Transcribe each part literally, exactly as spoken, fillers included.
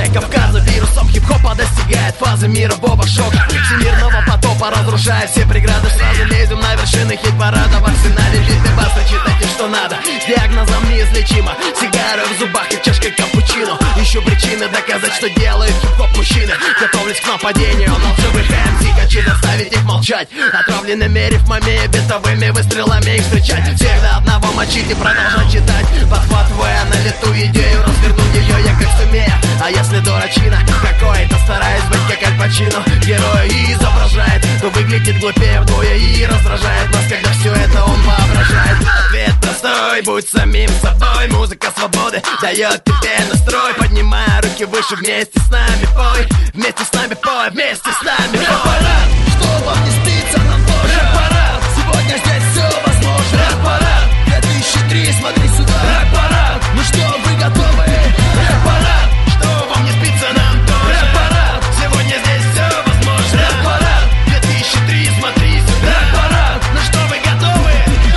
край Кавказа. Вирусом хип-хопа достигает фазы мира боба шока. Всемирного потопа разрушает все преграды. Сразу лезем на вершины хит-парада. В арсенале битвы бас, читайте, что надо. С диагнозом неизлечимо. Сигары в зубах и чашкой капучино. Ищу причины доказать, что делают хип-хоп мужчины. Готовлюсь к нападению на лживых эм си. Хочу заставить их молчать. Отравленными рифмами, битовыми выстрелами их встречать. Всех до одного мочить и продолжать читать. Подхватывая на лету идею, развернуть ее я как сумею. А если дурачина какой-то, стараюсь быть как Аль Пачино. Героя и изображает, но выглядит глупее вдвое и раздражает нас, когда все это он воображает. Ответ простой, будь самим собой. Музыка свободы дает тебе настрой. Поднимай руки выше, вместе с нами пой. Вместе с нами пой, вместе с нами пой. Рэп-парад, что вам не спится, нам тоже. Рэп-парад, сегодня здесь все возможно. Рэп-парад, две тысячи три, смотри сюда. Рэп-парад, ну что, вы готовы? Рэп-парад, что вам не спится, нам тоже. Рэп-парад, сегодня здесь все возможно. Рэп-парад, две тысячи три, смотри сюда. Рэп-парад, ну что, вы готовы?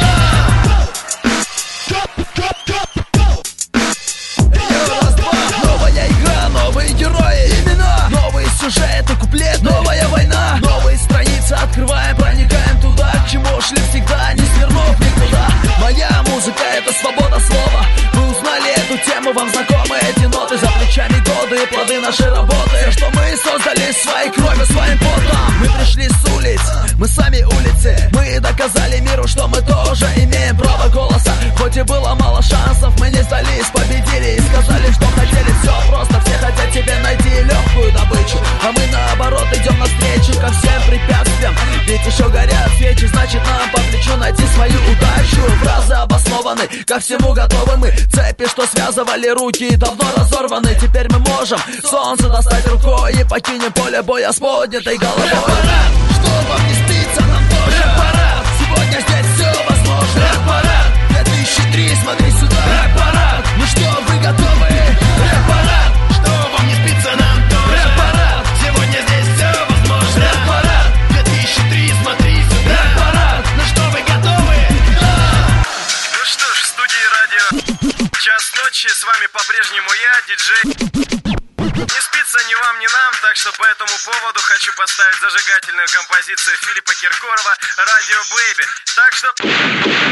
Новая игра, новые герои, имена, новые сюжеты, куплет, новая война, новые страницы открываем, проникаем туда, к чему шли всегда, не свернув никуда. Моя музыка — это свобода слова. Вы узнали эту тему, вам знакомы эти ноты. За плечами годы и плоды нашей работы. Все, что мы создали своей кровью, своим потом. Мы пришли с улиц, мы сами улицы. Мы доказали миру, что мы тоже имеем право голоса. Хоть и было мало шансов, мы не сдались, победили и сказали, что хотели. Все просто, все хотят тебе найти легкую добычу, а мы наоборот идем навстречу ко всем препятствиям. Ведь еще горят свечи, значит нам по плечу найти свою удачу. Фразы обоснованы, ко всему готовы мы. Цепи, что связывали руки, давно разорваны. Теперь мы можем солнце достать рукой и покинем поле боя с поднятой головой. Рэп-парад, что вам не спится, нам тоже. Рэп-парад, сегодня здесь все возможно. Рэп-парад, две тысячи три, смотри сюда. Рэп-парад, ну что, вы готовы? Рэп-парад, что вам не спится, нам тоже. Рэп-парад, сегодня здесь все возможно. Рэп-парад, две тысячи три, смотри сюда. Рэп-парад, ну что, вы готовы? Ну что ж, в студии радио «Час ночи», с вами по-прежнему я, диджей. Не спится ни вам, ни нам, так что по этому поводу хочу поставить зажигательную композицию Филиппа Киркорова «Радио Бэйби». Так что...